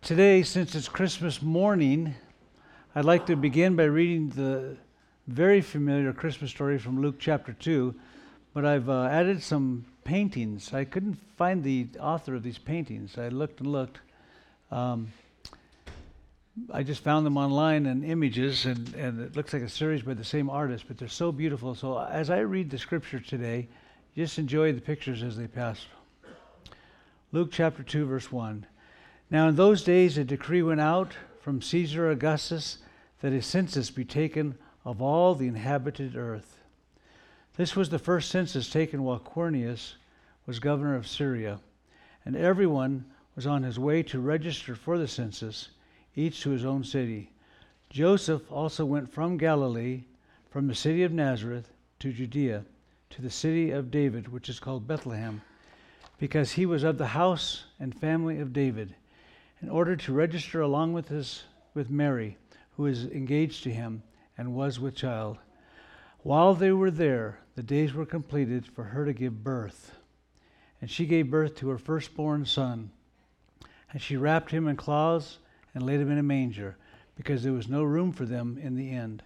Today, since it's Christmas morning, I'd like to begin by reading the very familiar Christmas story from Luke chapter 2, but I've added some paintings. I couldn't find the author of these paintings. I looked and looked. I just found them online in images, and it looks like a series by the same artist, but they're so beautiful. So as I read the scripture today, just enjoy the pictures as they pass. Luke chapter 2, verse 1. Now in those days a decree went out from Caesar Augustus that a census be taken of all the inhabited earth. This was the first census taken while Quirinius was governor of Syria, and everyone was on his way to register for the census, each to his own city. Joseph also went from Galilee, from the city of Nazareth to Judea, to the city of David, which is called Bethlehem, because he was of the house and family of David, in order to register along with Mary, who was engaged to him and was with child. While they were there, the days were completed for her to give birth. And she gave birth to her firstborn son. And she wrapped him in cloths and laid him in a manger, because there was no room for them in the inn.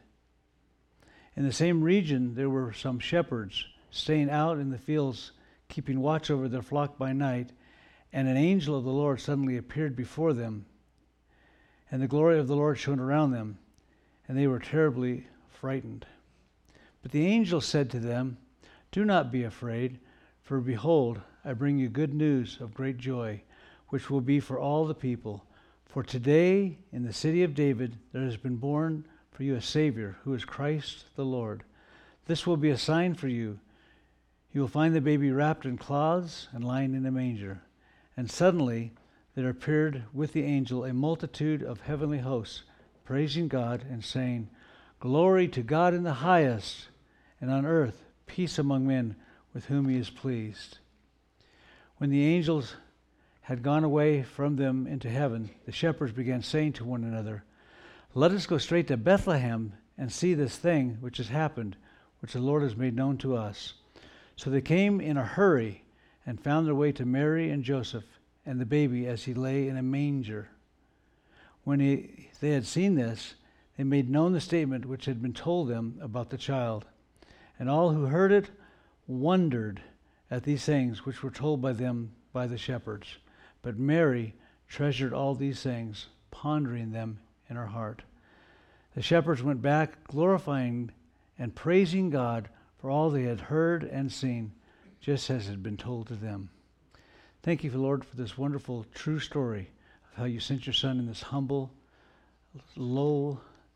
In the same region there were some shepherds staying out in the fields, keeping watch over their flock by night. And an angel of the Lord suddenly appeared before them, and the glory of the Lord shone around them, and they were terribly frightened. But the angel said to them, "Do not be afraid, for behold, I bring you good news of great joy, which will be for all the people. For today in the city of David there has been born for you a Savior, who is Christ the Lord. This will be a sign for you. You will find the baby wrapped in cloths and lying in a manger." And suddenly there appeared with the angel a multitude of heavenly hosts, praising God and saying, "Glory to God in the highest, and on earth peace among men with whom he is pleased." When the angels had gone away from them into heaven, the shepherds began saying to one another, "Let us go straight to Bethlehem and see this thing which has happened, which the Lord has made known to us." So they came in a hurry and found their way to Mary and Joseph and the baby as he lay in a manger. When they had seen this, they made known the statement which had been told them about the child. And all who heard it wondered at these things which were told by them by the shepherds. But Mary treasured all these things, pondering them in her heart. The shepherds went back, glorifying and praising God for all they had heard and seen, just as had been told to them. Thank you, Lord, for this wonderful, true story of how you sent your Son in this humble, low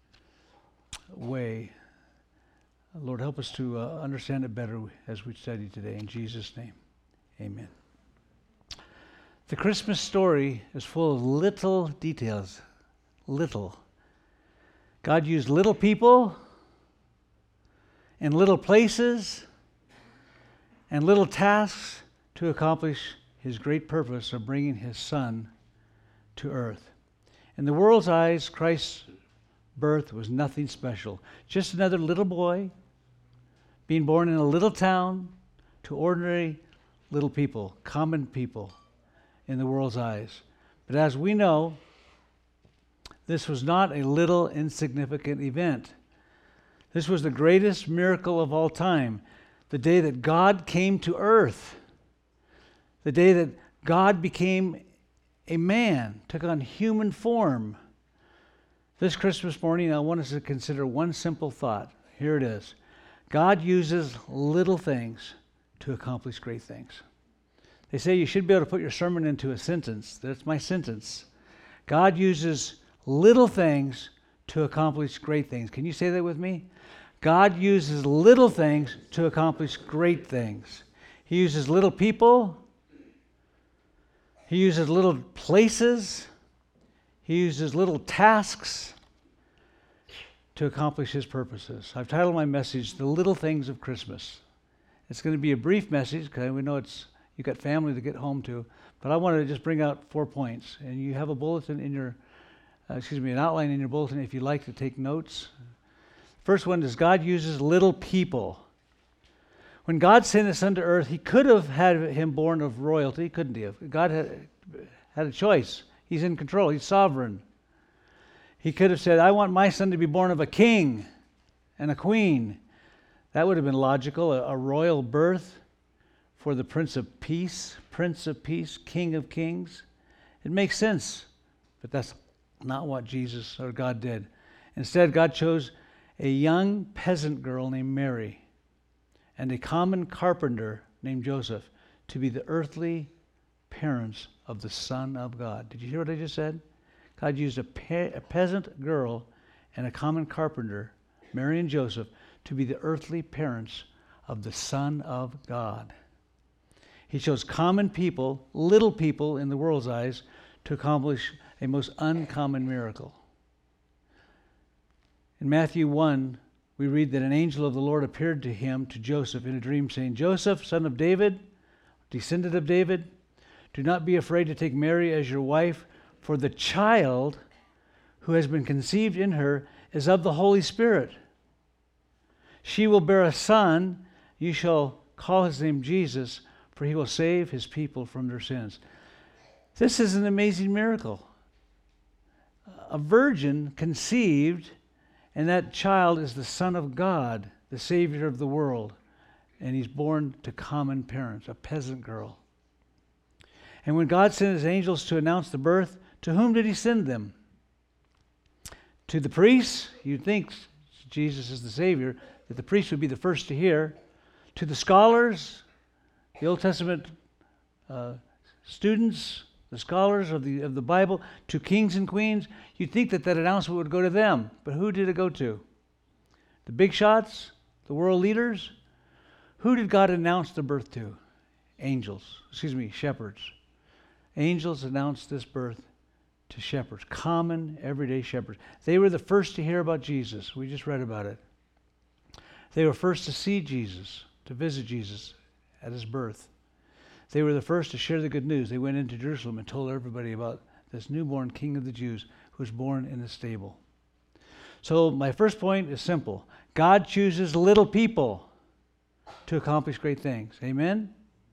way. Lord, help us to understand it better as we study today. In Jesus' name, amen. The Christmas story is full of little details. Little. God used little people in little places and little tasks to accomplish his great purpose of bringing his Son to earth. In the world's eyes, Christ's birth was nothing special. Just another little boy being born in a little town to ordinary little people, common people in the world's eyes. But as we know, this was not a little insignificant event. This was the greatest miracle of all time. The day that God came to earth, the day that God became a man, took on human form. This Christmas morning, I want us to consider one simple thought. Here it is. God uses little things to accomplish great things. They say you should be able to put your sermon into a sentence. That's my sentence. God uses little things to accomplish great things. Can you say that with me? God uses little things to accomplish great things. He uses little people. He uses little places. He uses little tasks to accomplish his purposes. I've titled my message, "The Little Things of Christmas." It's going to be a brief message because we know you've got family to get home to, but I wanted to just bring out 4 points. And you have a bulletin in your, an outline in your bulletin if you'd like to take notes. First one is God uses little people. When God sent his Son to earth, he could have had him born of royalty, couldn't he have? God had a choice. He's in control. He's sovereign. He could have said, I want my son to be born of a king and a queen. That would have been logical, a royal birth for the Prince of Peace, King of Kings. It makes sense, but that's not what Jesus or God did. Instead, God chose a young peasant girl named Mary and a common carpenter named Joseph to be the earthly parents of the Son of God. Did you hear what I just said? God used a peasant girl and a common carpenter, Mary and Joseph, to be the earthly parents of the Son of God. He chose common people, little people in the world's eyes, to accomplish a most uncommon miracle. In Matthew 1, we read that an angel of the Lord appeared to him, to Joseph, in a dream, saying, Joseph, son of David, descendant of David, do not be afraid to take Mary as your wife, for the child who has been conceived in her is of the Holy Spirit. She will bear a son. You shall call his name Jesus, for he will save his people from their sins. This is an amazing miracle. A virgin conceived, and that child is the Son of God, the Savior of the world. And he's born to common parents, a peasant girl. And when God sent his angels to announce the birth, to whom did he send them? To the priests? You'd think Jesus is the Savior, that the priests would be the first to hear. To the scholars, the Old Testament students, the scholars of the Bible, to kings and queens. You'd think that announcement would go to them. But who did it go to? The big shots? The world leaders? Who did God announce the birth to? Shepherds. Angels announced this birth to shepherds, common, everyday shepherds. They were the first to hear about Jesus. We just read about it. They were first to see Jesus, to visit Jesus at his birth. They were the first to share the good news. They went into Jerusalem and told everybody about this newborn King of the Jews who was born in a stable. So my first point is simple. God chooses little people to accomplish great things. Amen?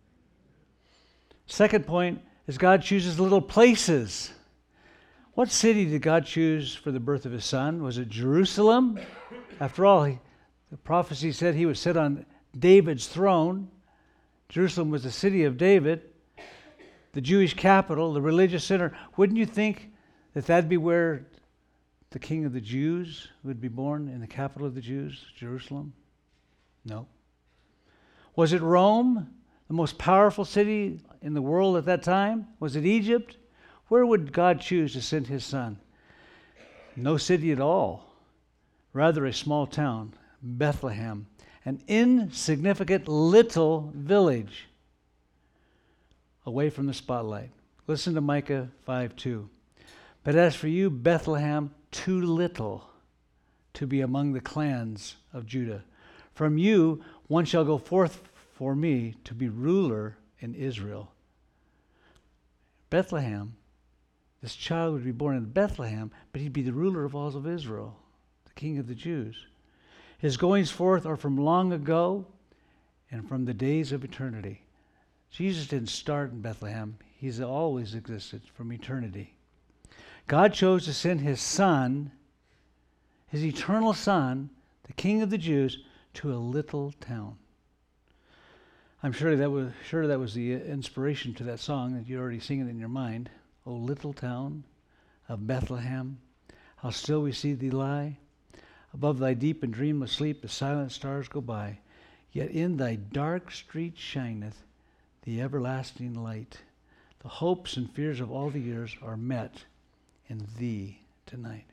Second point is God chooses little places. What city did God choose for the birth of his son? Was it Jerusalem? After all, the prophecy said he would sit on David's throne. Jerusalem was the city of David, the Jewish capital, the religious center. Wouldn't you think that that'd be where the King of the Jews would be born, in the capital of the Jews, Jerusalem? No. Was it Rome, the most powerful city in the world at that time? Was it Egypt? Where would God choose to send his son? No city at all. Rather a small town, Bethlehem, an insignificant little village away from the spotlight. Listen to Micah 5:2. But as for you, Bethlehem, too little to be among the clans of Judah. From you one shall go forth for me to be ruler in Israel. Bethlehem, this child would be born in Bethlehem, but he'd be the ruler of all of Israel, the King of the Jews. His goings forth are from long ago and from the days of eternity. Jesus didn't start in Bethlehem. He's always existed from eternity. God chose to send his son, his eternal son, the King of the Jews, to a little town. I'm sure that was the inspiration to that song that you're already singing in your mind. O little town of Bethlehem, how still we see thee lie. Above thy deep and dreamless sleep the silent stars go by. Yet in thy dark street shineth the everlasting light. The hopes and fears of all the years are met in thee tonight.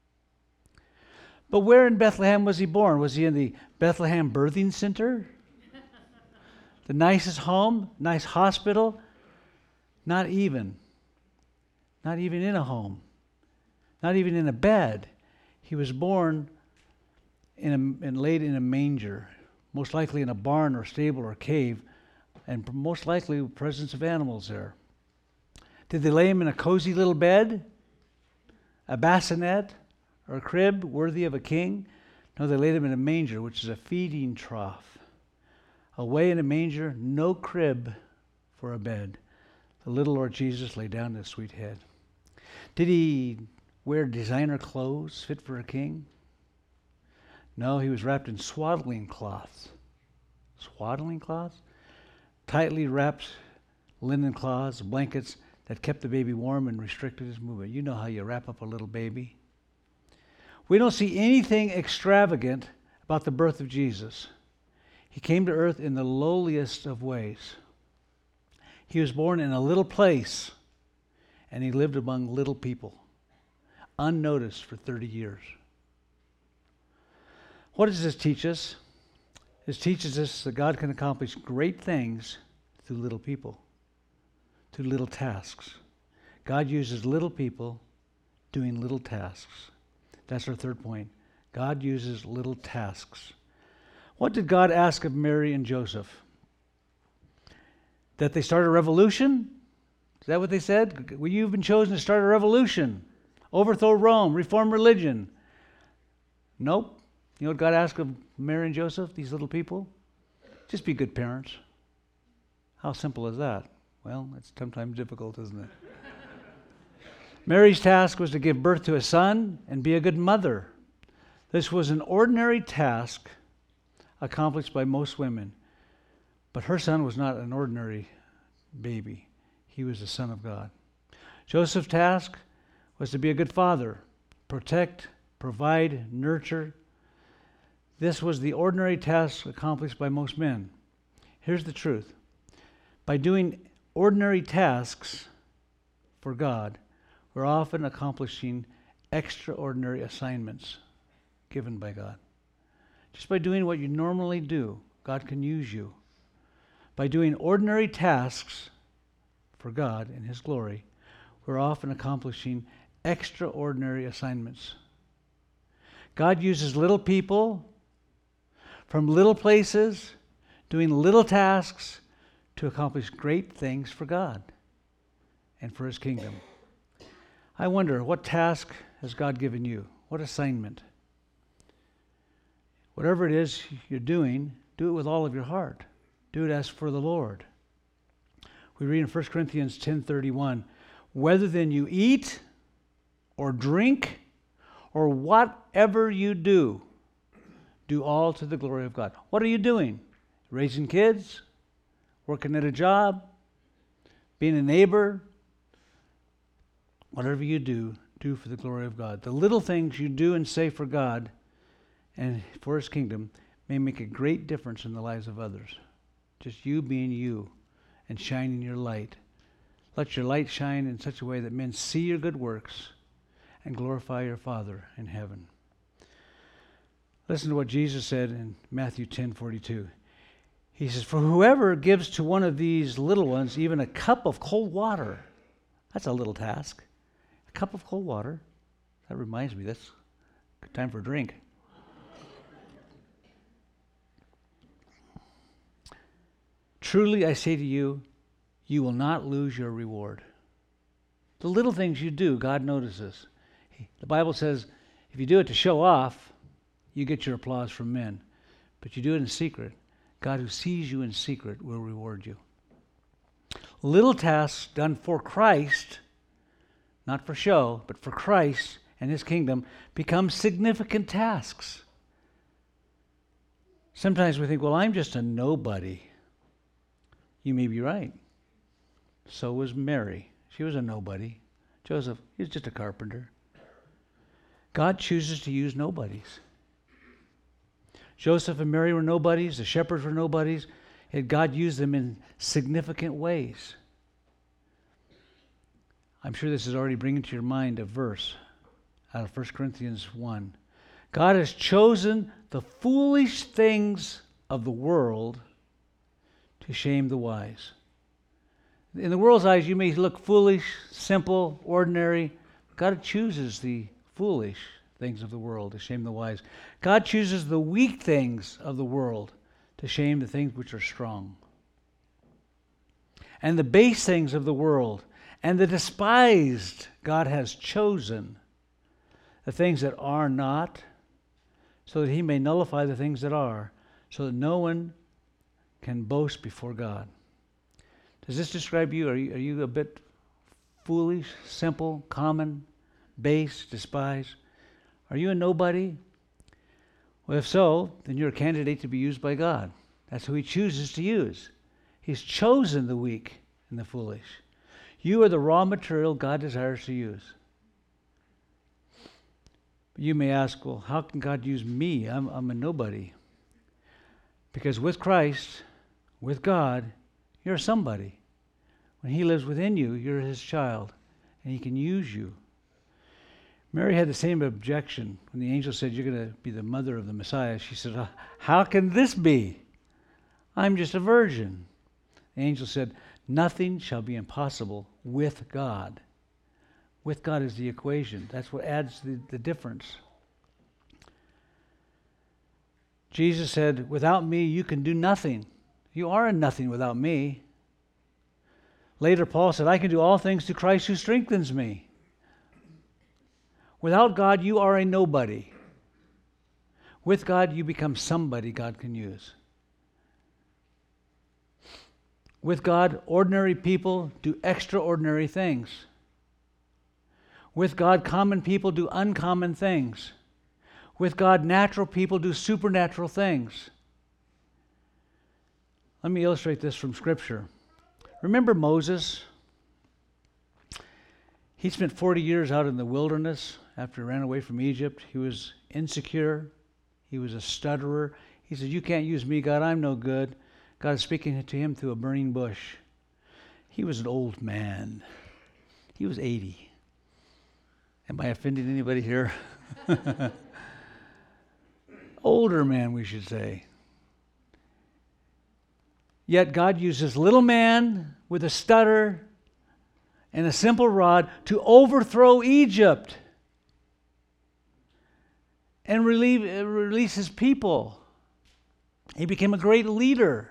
But where in Bethlehem was he born? Was he in the Bethlehem Birthing Center? The nicest home? Nice hospital? Not even in a home. Not even in a bed. He was born and laid in a manger, most likely in a barn or stable or cave, and most likely the presence of animals there. Did they lay him in a cozy little bed? A bassinet? Or a crib worthy of a king? No, they laid him in a manger, which is a feeding trough. Away in a manger, no crib for a bed. The little Lord Jesus lay down his sweet head. Did he wear designer clothes fit for a king? No, he was wrapped in swaddling cloths. Swaddling cloths? Tightly wrapped linen cloths, blankets that kept the baby warm and restricted his movement. You know how you wrap up a little baby. We don't see anything extravagant about the birth of Jesus. He came to earth in the lowliest of ways. He was born in a little place, and he lived among little people, unnoticed for 30 years. What does this teach us? This teaches us that God can accomplish great things through little people, through little tasks. God uses little people doing little tasks. That's our third point. God uses little tasks. What did God ask of Mary and Joseph? That they start a revolution? Is that what they said? Well, you've been chosen to start a revolution, overthrow Rome, reform religion. Nope. You know what God asked of Mary and Joseph, these little people? Just be good parents. How simple is that? Well, it's sometimes difficult, isn't it? Mary's task was to give birth to a son and be a good mother. This was an ordinary task accomplished by most women. But her son was not an ordinary baby. He was the Son of God. Joseph's task was to be a good father, protect, provide, nurture. This was the ordinary task accomplished by most men. Here's the truth. By doing ordinary tasks for God, we're often accomplishing extraordinary assignments given by God. Just by doing what you normally do, God can use you. By doing ordinary tasks for God in His glory, we're often accomplishing extraordinary assignments. God uses little people from little places, doing little tasks to accomplish great things for God and for His kingdom. I wonder, what task has God given you? What assignment? Whatever it is you're doing, do it with all of your heart. Do it as for the Lord. We read in 1 Corinthians 10:31, whether then you eat or drink or whatever you do, do all to the glory of God. What are you doing? Raising kids? Working at a job? Being a neighbor? Whatever you do, do for the glory of God. The little things you do and say for God and for His kingdom may make a great difference in the lives of others. Just you being you and shining your light. Let your light shine in such a way that men see your good works and glorify your Father in heaven. Listen to what Jesus said in Matthew 10:42. He says, for whoever gives to one of these little ones even a cup of cold water, that's a little task. A cup of cold water. That reminds me, that's a good time for a drink. Truly I say to you, you will not lose your reward. The little things you do, God notices. The Bible says, if you do it to show off, you get your applause from men. But you do it in secret, God who sees you in secret will reward you. Little tasks done for Christ, not for show, but for Christ and His kingdom, become significant tasks. Sometimes we think, well, I'm just a nobody. You may be right. So was Mary. She was a nobody. Joseph, he was just a carpenter. God chooses to use nobodies. Joseph and Mary were nobodies. The shepherds were nobodies. Yet God used them in significant ways. I'm sure this is already bringing to your mind a verse out of 1 Corinthians 1. God has chosen the foolish things of the world to shame the wise. In the world's eyes, you may look foolish, simple, ordinary. God chooses the foolish things of the world to shame the wise. God chooses the weak things of the world to shame the things which are strong. And the base things of the world and the despised God has chosen, the things that are not, so that He may nullify the things that are, so that no one can boast before God. Does this describe you? Are you a bit foolish, simple, common, base, despised? Are you a nobody? Well, if so, then you're a candidate to be used by God. That's who He chooses to use. He's chosen the weak and the foolish. You are the raw material God desires to use. You may ask, well, how can God use me? I'm a nobody. Because with Christ, with God, you're somebody. When He lives within you, you're His child, and He can use you. Mary had the same objection when the angel said, you're going to be the mother of the Messiah. She said, how can this be? I'm just a virgin. The angel said, nothing shall be impossible with God. With God is the equation. That's what adds the difference. Jesus said, without me, you can do nothing. You are a nothing without me. Later, Paul said, I can do all things through Christ who strengthens me. Without God, you are a nobody. With God, you become somebody God can use. With God, ordinary people do extraordinary things. With God, common people do uncommon things. With God, natural people do supernatural things. Let me illustrate this from Scripture. Remember Moses? He spent 40 years out in the wilderness after he ran away from Egypt. He was insecure. He was a stutterer. He said, you can't use me, God. I'm no good. God is speaking to him through a burning bush. He was an old man. He was 80. Am I offending anybody here? Older man, we should say. Yet God used this little man with a stutter and a simple rod to overthrow Egypt and release his people. He became a great leader.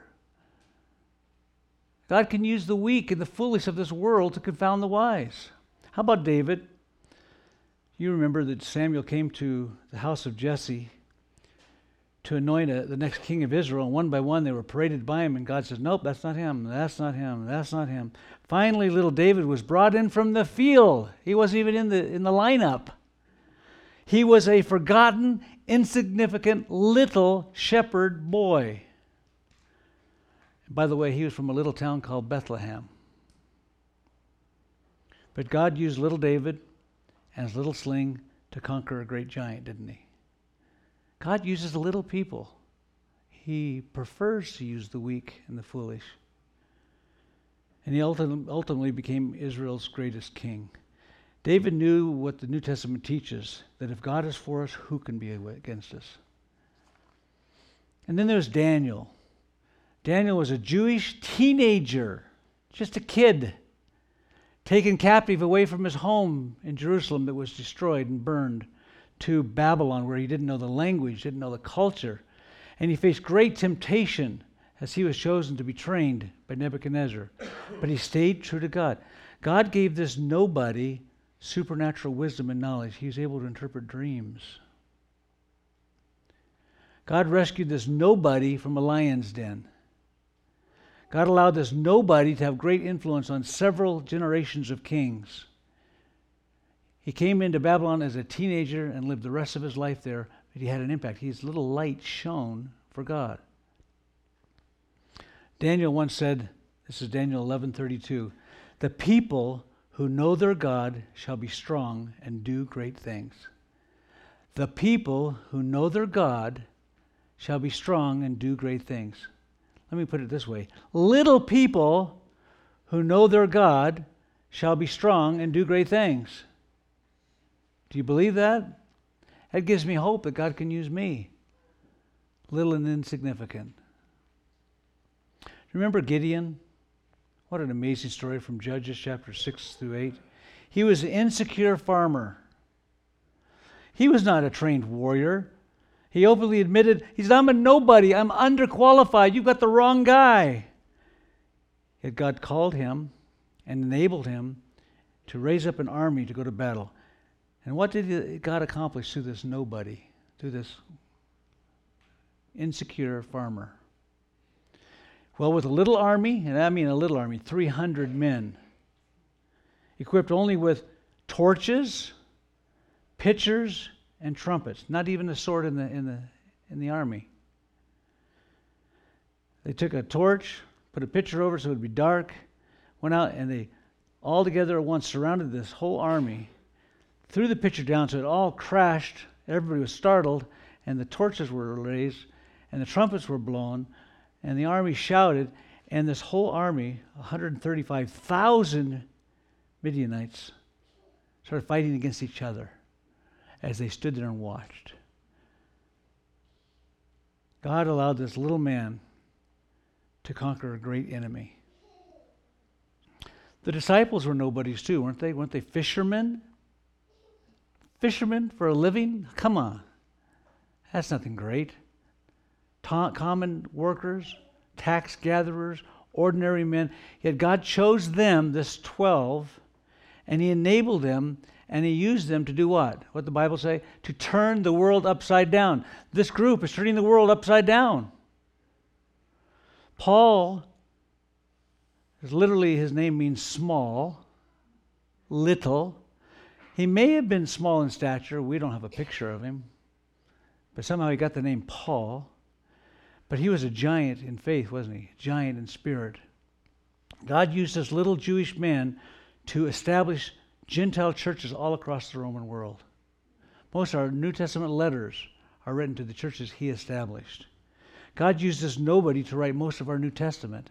God can use the weak and the foolish of this world to confound the wise. How about David? You remember that Samuel came to the house of Jesse to anoint the next king of Israel, and one by one they were paraded by him, and God says, nope, that's not him, that's not him, that's not him. Finally, little David was brought in from the field. He wasn't even in the lineup. He was a forgotten, insignificant little shepherd boy. By the way, he was from a little town called Bethlehem. But God used little David and his little sling to conquer a great giant, didn't he? God uses the little people. He prefers to use the weak and the foolish. And he ultimately became Israel's greatest king. David knew what the New Testament teaches, that if God is for us, who can be against us? And then there's Daniel. Daniel was a Jewish teenager, just a kid, taken captive away from his home in Jerusalem that was destroyed and burned, to Babylon, where he didn't know the language, didn't know the culture. And he faced great temptation as he was chosen to be trained by Nebuchadnezzar. But he stayed true to God. God gave this nobody supernatural wisdom and knowledge. He was able to interpret dreams. God rescued this nobody from a lion's den. God allowed this nobody to have great influence on several generations of kings. He came into Babylon as a teenager and lived the rest of his life there, but he had an impact. His little light shone for God. Daniel once said, this is Daniel 11:32, the people who know their God shall be strong and do great things. The people who know their God shall be strong and do great things. Let me put it this way. Little people who know their God shall be strong and do great things. Do you believe that? That gives me hope that God can use me, little and insignificant. Remember Gideon? What an amazing story from Judges chapter 6 through 8. He was an insecure farmer. He was not a trained warrior. He openly admitted, he said, I'm a nobody. I'm underqualified. You've got the wrong guy. Yet God called him and enabled him to raise up an army to go to battle. And what did God accomplish through this nobody, through this insecure farmer? Well, with a little army, and I mean a little army, 300 men, equipped only with torches, pitchers, and trumpets. Not even a sword in the army. They took a torch, put a pitcher over so it would be dark, went out, and they all together at once surrounded this whole army, threw the pitcher down so it all crashed. Everybody was startled, and the torches were raised, and the trumpets were blown, and the army shouted, and this whole army, 135,000 Midianites, started fighting against each other as they stood there and watched. God allowed this little man to conquer a great enemy. The disciples were nobodies too, weren't they? Weren't they fishermen? Fishermen for a living? Come on. That's nothing great. Common workers, tax gatherers, ordinary men. Yet God chose them, this 12, and He enabled them, and He used them to do what? What the Bible say? To turn the world upside down. This group is turning the world upside down. Paul, literally his name means small, little. He may have been small in stature. We don't have a picture of him. But somehow he got the name Paul. But he was a giant in faith, wasn't he? Giant in spirit. God used this little Jewish man to establish Gentile churches all across the Roman world. Most of our New Testament letters are written to the churches he established. God used this nobody to write most of our New Testament.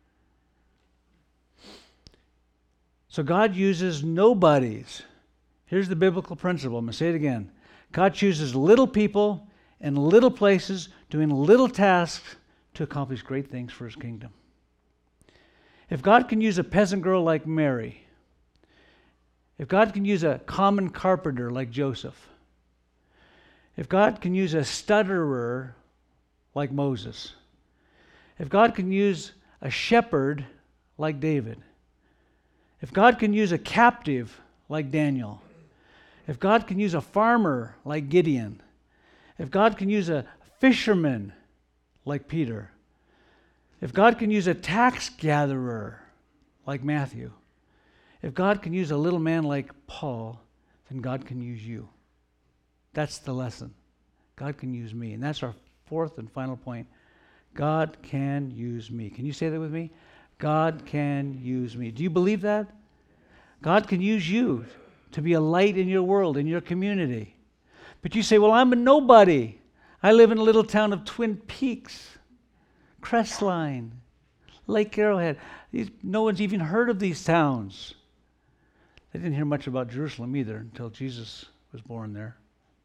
So God uses nobodies. Here's the biblical principle. I'm going to say it again. God chooses little people in little places doing little tasks to accomplish great things for His kingdom. If God can use a peasant girl like Mary, if God can use a common carpenter like Joseph, if God can use a stutterer like Moses, if God can use a shepherd like David, if God can use a captive like Daniel, if God can use a farmer like Gideon, if God can use a fisherman like Peter, if God can use a tax gatherer like Matthew, if God can use a little man like Paul, then God can use you. That's the lesson. God can use me. And that's our fourth and final point. God can use me. Can you say that with me? God can use me. Do you believe that? God can use you to be a light in your world, in your community. But you say, well, I'm a nobody. I live in a little town of Twin Peaks, Crestline, Lake Arrowhead. No one's even heard of these towns. They didn't hear much about Jerusalem either until Jesus was born there.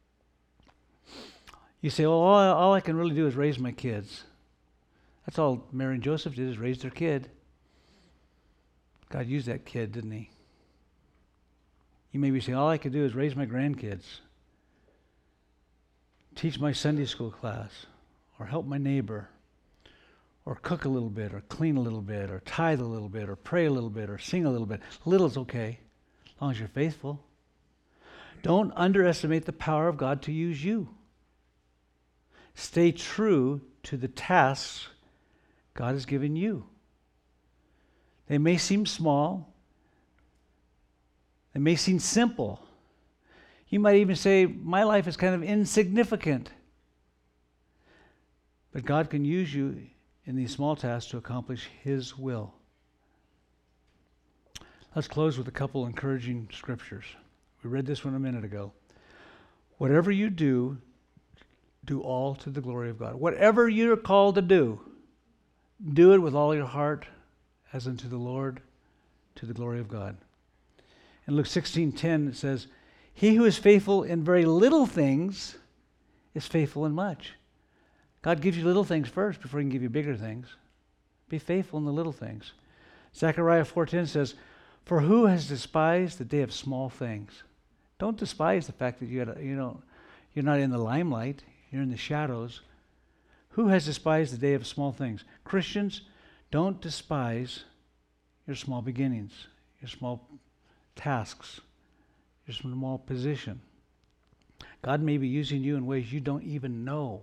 You say, well, all I can really do is raise my kids. That's all Mary and Joseph did, is raise their kid. God used that kid, didn't He? You may be saying, all I can do is raise my grandkids, teach my Sunday school class, or help my neighbor, or cook a little bit, or clean a little bit, or tithe a little bit, or pray a little bit, or sing a little bit. Little's okay, as long as you're faithful. Don't underestimate the power of God to use you. Stay true to the tasks God has given you. They may seem small. They may seem simple. You might even say, my life is kind of insignificant. But God can use you in these small tasks to accomplish His will. Let's close with a couple encouraging scriptures. We read this one a minute ago. Whatever you do, do all to the glory of God. Whatever you're called to do it with all your heart, as unto the Lord, to the glory of God. In Luke 16:10 it says, he who is faithful in very little things is faithful in much. God gives you little things first before He can give you bigger things. Be faithful in the little things. Zechariah 4:10 says, for who has despised the day of small things? Don't despise the fact that you're not in the limelight. You're in the shadows. Who has despised the day of small things? Christians, don't despise your small beginnings, your small tasks, your small position. God may be using you in ways you don't even know.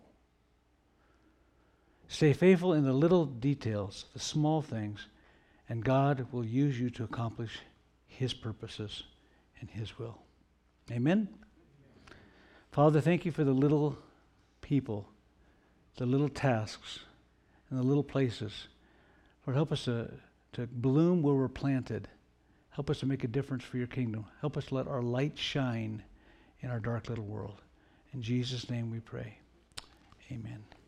Stay faithful in the little details, the small things, and God will use you to accomplish His purposes and His will. Amen? Father, thank you for the little people, the little tasks, and the little places. Lord, help us to bloom where we're planted. Help us to make a difference for your kingdom. Help us let our light shine in our dark little world. In Jesus' name we pray. Amen.